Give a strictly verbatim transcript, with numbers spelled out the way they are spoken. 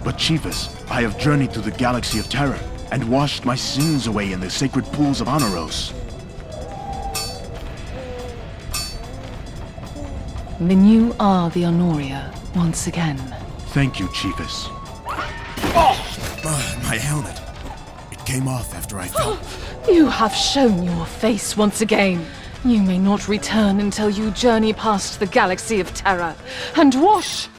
But Chiefess, I have journeyed through the Galaxy of Terror and washed my sins away in the sacred pools of Onoros. Then you are the Honoria, once again. Thank you, Chiefess. Oh! Uh, my helmet. It came off after I fell. You have shown your face once again. You may not return until you journey past the Galaxy of Terror and wash